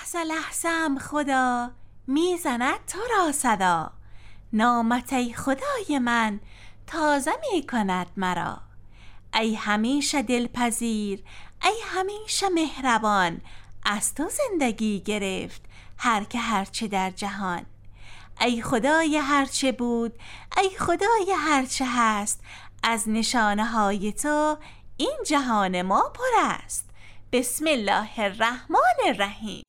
لحظه لحظه‌ام خدا، میزند تو را صدا. نامت ای خدای من، تازه میکند مرا. ای همیشه دلپذیر، ای همیشه مهربان، از تو زندگی گرفت هر که هرچه در جهان. ای خدای هرچه بود، ای خدای هرچه هست، از نشانه های تو این جهان ما پر است. بسم الله الرحمن الرحیم.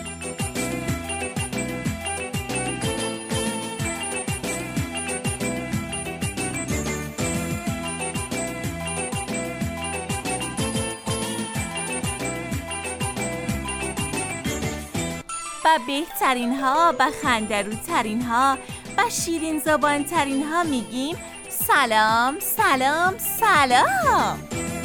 و بهترین ها و خندروترین ها و شیرین زبان ترین ها میگیم سلام سلام سلام.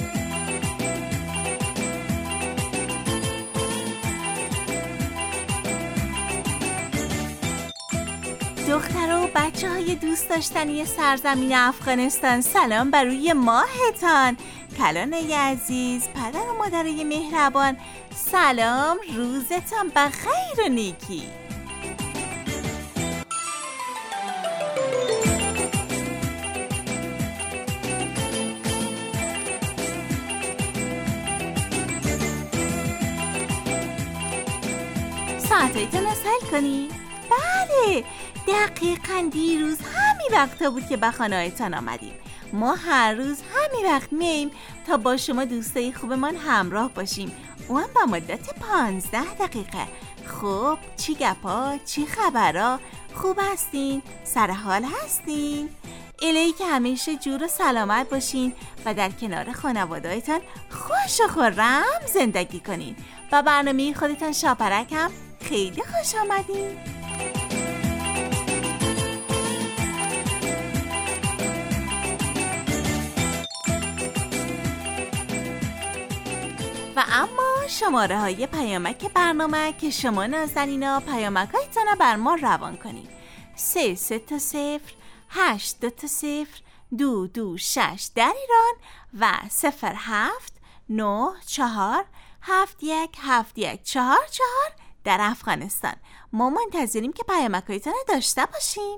دختر و بچه های دوست داشتنی سرزمین افغانستان، سلام بر روی ماهتان. کلانه عزیز، پدر و مادرای مهربان، سلام، روزتان بخیر و نیکی. ساعتایتون رو سل کنی؟ بله، دقیقاً دیروز همین وقتا بود که به خانه‌تان آمدیم. ما هر روز همین وقت میاییم تا با شما دوستای خوبمان همراه باشیم، اون با مدت 15 دقیقه. خب چی گپا، چی خبرا؟ خوب هستین؟ سر حال هستین؟ الهی که همیشه جور و سلامت باشین و در کنار خانواده‌تان خوش و خرم زندگی کنین. و برنامه خودتان شاپرک هم خیلی خوش آمدین. و اما شماره های پیامک برنامه که شما نازنینا پیامک هایتان رو بر ما روان کنید. 330 820 226 در ایران و 0794 717144 در افغانستان. ما منتظریم که پیامک هایتان رو داشته باشیم.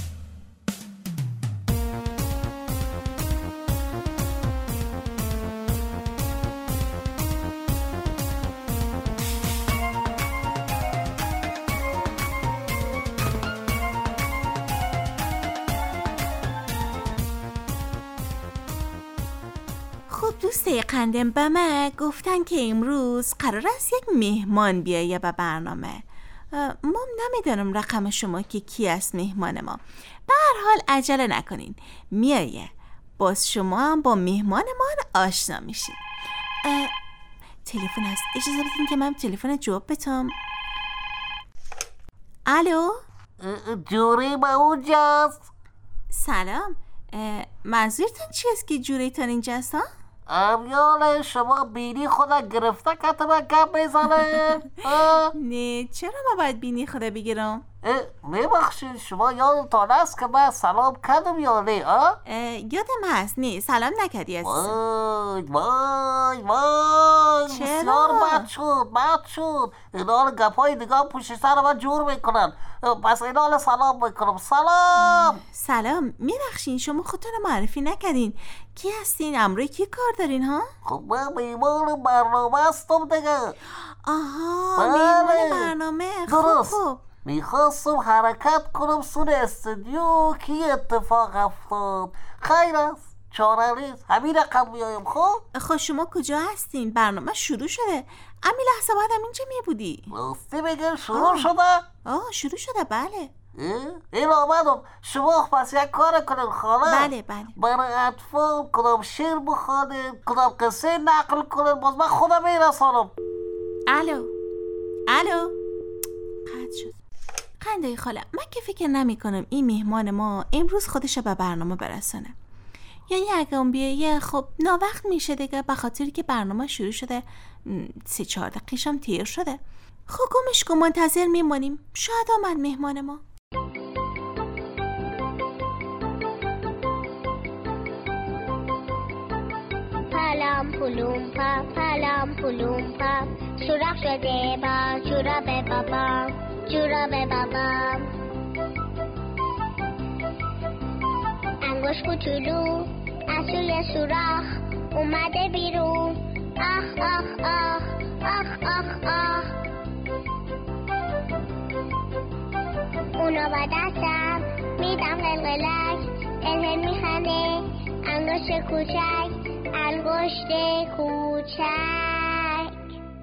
دوسته قندم به من گفتن که امروز قرار است یک مهمان بیایه به برنامه. ما نمیدونم رقم شما که کی است مهمان ما. به هر حال عجله نکنین، میایه. باز شما هم با مهمانمان آشنا میشین. تلفن هست، اجازه بدین که من تلفن جواب بتم. الو، جوری با اونجاست؟ سلام، منظورتون چی است که جوریتان اینجاست ها؟ امیال شما بینی خدا گرفته که تو من گپ بزنه؟ نه، چرا ما باید بینی خدا بگیرم؟ میبخشید شما یادتان است که من سلام کردم یا نه؟ یادم هست، نه سلام نکردی عزیزم. وای چرا؟ بد شد اینا گپای دیگه پشت سر من جور میکنن، پس اینا سلام میکنم. سلام. میبخشین شما خودتون معرفی نکردین، کی هستین؟ امروی کی کار دارین ها؟ خب من میمان برنامه هستم دیگه. آها، میمان برنامه. خب میخواستم حرکت کنم سون استودیو کی اتفاق افتاد. خیر است، چاره نیست، همین رقم بیایم. خب شما کجا هستین؟ برنامه شروع شده، همین لحظه باید اینجا میبودی. راستی بگم شروع شده؟ شروع شده، بله. این آمدم. شما پس یک کار کنین خاله. بله. برای اطفال کدام شعر بخوانین، کدام قصه نقل کنین، باز من خودم میرسانم. الو قطع شد. خنده خاله، من که فکر نمی کنم این مهمان ما امروز خودش به برنامه برسانه. یعنی اگه اون بیایه خب ناوقت میشه دیگه، به خاطری که برنامه شروع شده 3-4 دقیقه هم تیر شده. خب گمش کن، منتظر میمونیم، شاید آمد مهمان ما. سلام پلام پلوم پا پلام پلوم پا سوراخ شده با جوراب بابام جوراب بابام انگوش کوچولو از توی سوراخ اومده بیرون آخ آخ آخ آخ آخ آخ اونو با دستم میدم قلقلک الهل میخنده انگشت کوچک انگشت کوچک.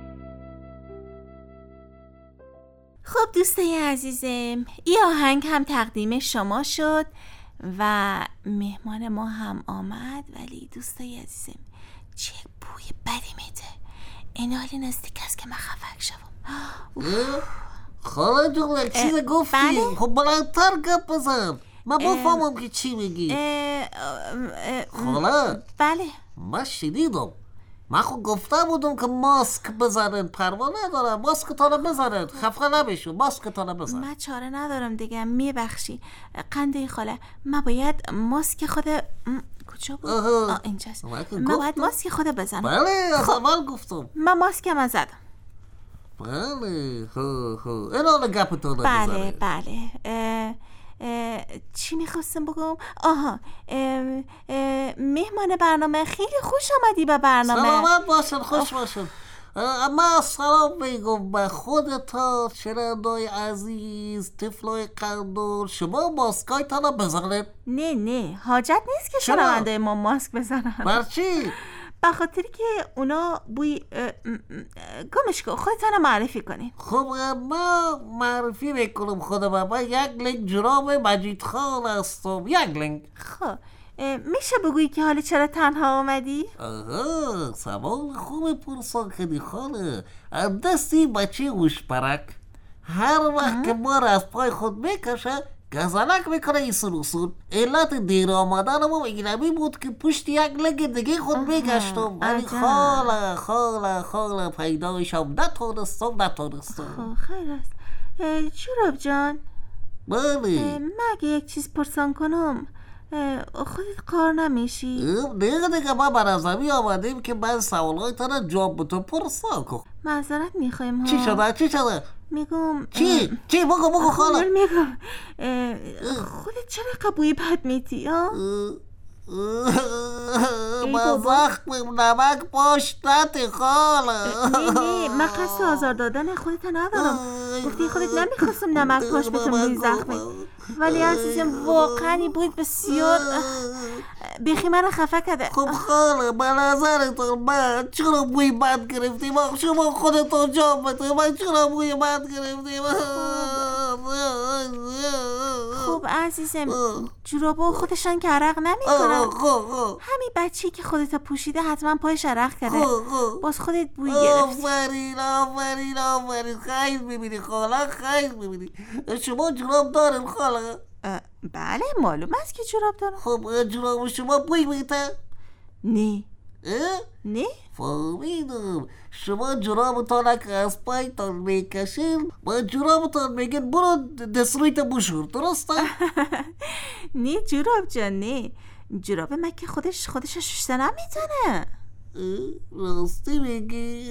خب دوستای عزیزم، این آهنگ هم تقدیم شما شد و مهمان ما هم آمد. ولی دوستای عزیزم چه بوی بدی میده، این حالی نزدیک است که من خفک شوم. خاله جون یک چیز گفتی؟ بله؟ خب بلندتر گپ بزن من بفهمم که چی میگی. خاله بله من شنیدم، من خود گفته بودم که ماسک بزنن، پروا نداره، ماسکتانو بزنن، خفه نمیشون، ماسکتانو بزن. من چاره ندارم دیگه، میبخشی قنده خاله، من باید ماسک خود کجا بود؟ اینجاست. من باید ماسک خود بزنم. بله از اول گفتم. من ماسکم از زدم. بله این حالا گپتانو بزنه. بله چی میخواستم بگم؟ آها مهمان برنامه خیلی خوش آمدی به برنامه. سلامت باشن، خوش باشن. اما سلام میگم به خودتا شنوندای عزیز، طفلای قندور، شما ماسکای تانا بزنید. نه حاجت نیست که شنونده ما ماسک بزنن. برچی؟ به خاطر که اونا بوی گمش کن، خودتان معرفی کنین. خب ما معرفی میکنم خودم، من یک لنگ جراب مجید خان هستم. یک لنگ. خب میشه بگویی که حالا چرا تنها آمدی؟ آها سوال خوب پرسان کردی خاله. دستی بچه وشپرک هر وقت که ما را از پای خود میکشه گزنک میکنه ایسون اصول. علت دیر آمدن ما اینمی بود که پشت یک لنگ دیگه خود میگشتم، ولی خاله پیدایشم نتونستم. خیر است. جوراب جان، بله مگه یک چیز پرسان کنم؟ خودت کار نمیشی؟ دیگه ما برازمی آمدیم که من سوالای تنه جواب به تو پرسان کن. معذرت میخوایم ها. چی شده؟ میگم چی بگو خاله. میگم خودت چرا قبوی بد میتی ها؟ من زخمم نمک پاشت نتی خاله. نه من قصد آزار دادن خودت ندارم. گفتی خودت نمیخواستم نمک پاش بتم روی زخمه، ولی عزیزم واقعا بود بسیار بیخی من خفه کرده. خب خاله به نظرتون من چرا بوی بد گرفتیم؟ شما خودتون جواب بده، من چرا بوی بد گرفتیم؟ خب عزیزم جورابا خودشان که عرق نمیکنن. همین بچه‌ای که خودت پوشیده حتما پایش عرق کرده، باز خودت بوی گرفتی. آفرین خیلی میبینی خاله، خیلی میبینی. شما جوراب دارین خاله؟ بله معلوم است که جوراب دارم. خب جوراب شما بوی میده؟ نه فهمیدم. شما جورابتان که از پایتان میکشین با جورابتان میگن برو دسترویت بشور، درسته؟ نه جوراب جان، نه جوراب من که خودش ششته نمیتونه. راستی میگی؟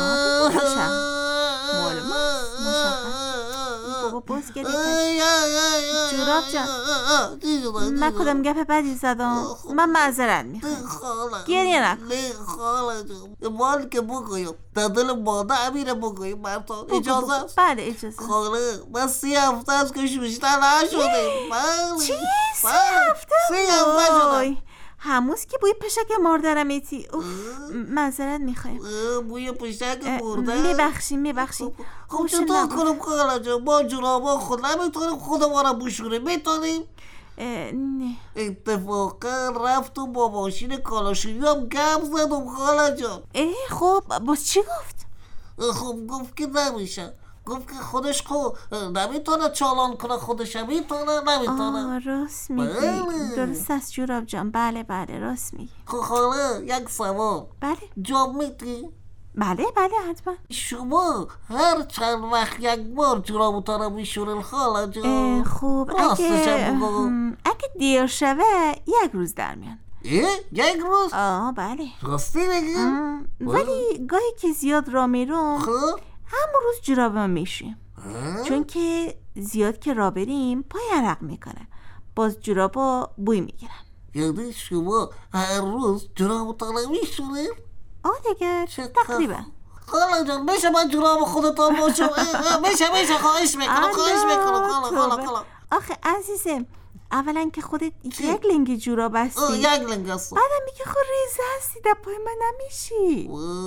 معلوم است مشخص. بابا باز گریه کرد. جوراب جان من کدام گپ بدی زدم؟ من معذرت میخوام، گریه نکن. نه خاله جان مال که بگویم در دل ماده امیره بگویم مرتا، اجازه است؟ بله اجازه. خاله من 3 هفته است که شوشته نشده. چی؟ 3 هفته؟ 3 هفته شده. هموز که بوی پشک مردرم ایتی. معذرت میخوایم. بوی پشک مرده؟ میبخشیم. خب چطور کنم خاله جان؟ ما جورابا خود نمیتونیم خودمان را بشوریم؟ میتونیم؟ نه اتفاقا رفتم با ماشین کالاشوری هم گپ زدم خاله جان. خب باز چی گفت؟ خب گفت که نمیشه، گفت که خودش نمیتونه چالان کنه، خودش میتونه نمیتونه. راست میگی. درست است جوراب جان. بله راست میگی. خب خاله یک سوال. بله جواب میدی؟ بله حتما. شما هر چند وقت یک بار جورابتان رو میشورین خاله جان؟ خب اگه دیر شوه 1 روز در میان. یک روز؟ بله. راستی بگی؟ ولی گاهی که زیاد را میرم خب همون روز جورابم میشیم، چون که زیاد که را بریم پای عرق میکنه، باز جورابا بوی میگیرن. یعنی شما هر روز جوراب تانه میشونه؟ دیگه تقریبا. خاله جان میشه من جوراب خودتان باشم؟ میشه خواهش میکنم خاله. آخه عزیزم، اولا که خودت یک لنگ جوراب هستی، یک لنگ هستم، بعدم میگه خود ریزه هستی، در پای من نمیشی.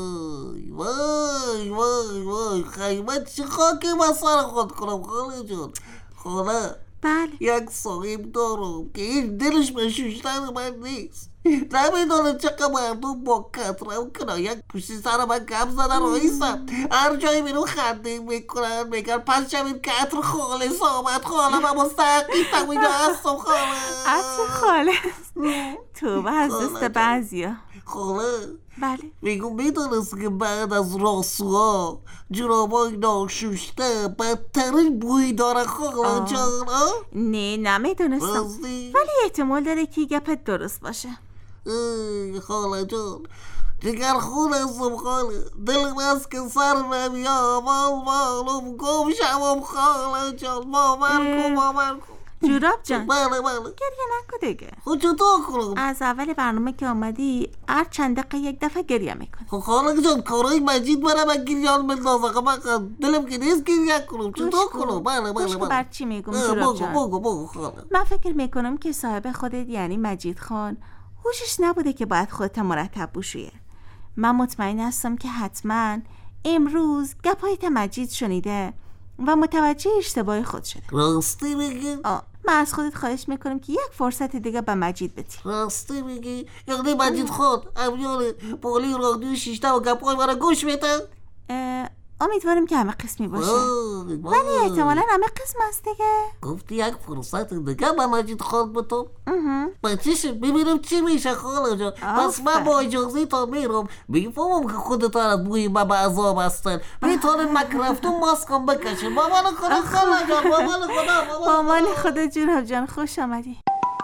وای خیمت چه خاکی من سر خود کنم خاله جان. خاله بله. یک صاحب دارم که هیچ دلش به شوشتن من نیست، نمیدونه چقدر مردم با کترم کنایک پشت سر من کم زدن رئیسم، هر جایی میرون خنده میکنن، میگن پس شمید کتر خالص آمد. خاله من مستحقیتم اینجا هستم خاله. عطر خالص تو از دست بعضیا. خاله بله. میدونست که بعد از راسوها جورابای ناشوشته بدترین بوی داره خاله جان؟ نه نمیدونستم، راستی؟ ولی احتمال داره که گپت درست باشه. خاله جان جگر خون هستم خاله، دلم هست که سر نمیام، والم گم شمم خاله جان. باور کن جوراب جان. بله گریه نکن دیگه. خود چطور کنم؟ از اول برنامه که آمدی هر چند دقیقه یک دفعه گریه میکنی. خاله جان کارای مجید من گریان بندازه، من دلم که نیست گریه کنم. چطور کنم؟ بله گوش کن بر چی میگم جوراب جان. بگو خاله. من فکر میکنم که صاحب خودت یعنی مجید خان هوشش نبوده که باید خودت مرتب بشویه. من مطمئن هستم که حتما امروز گپایت مجید شنیده و متوجه اشتباه خود شده. راستی میگی؟ من از خودت خواهش میکنم که یک فرصت دیگه به مجید بدی. راستی میگی؟ یعنی مجید خود امیال پولی رادیو شیشته و گپای مرا گوش میتن؟ امیدوارم که همه قسمی باشه، ولی احتمالا همه قسم هست دیگه. گفتی یک فرصت دیگه به مجید خود بتم؟ بچه‌ش ببینم چی میشه خاله جان. پس من با اجازه تا میرم، میفهمم که خودتان از بوی من به عذاب هستن، میتونین مک رفتم ماسکم بکشین. با من خدا خاله جان، با من خدا. با من خدا جوراب جان خوش آمدی.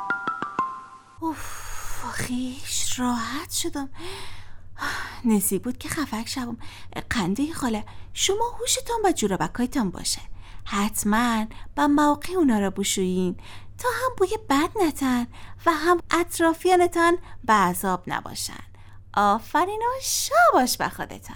خیش راحت شدم. نزدیک بود که خفک شوم. قنده خاله، شما هوشتان و جورابکایتان باشه، حتما با موقع اونا را بشویین تا هم بوی بد نتن و هم اطرافیانتان به عذاب نباشن. آفرین و شاباش به خودتان.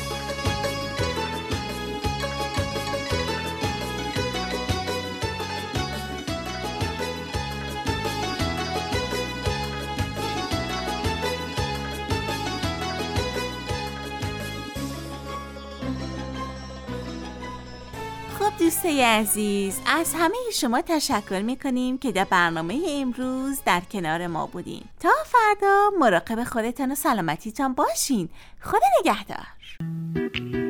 دوستای عزیز، از همه شما تشکر میکنیم که در برنامه امروز در کنار ما بودین. تا فردا مراقب خودتان و سلامتیتان باشین. خدا نگهدار.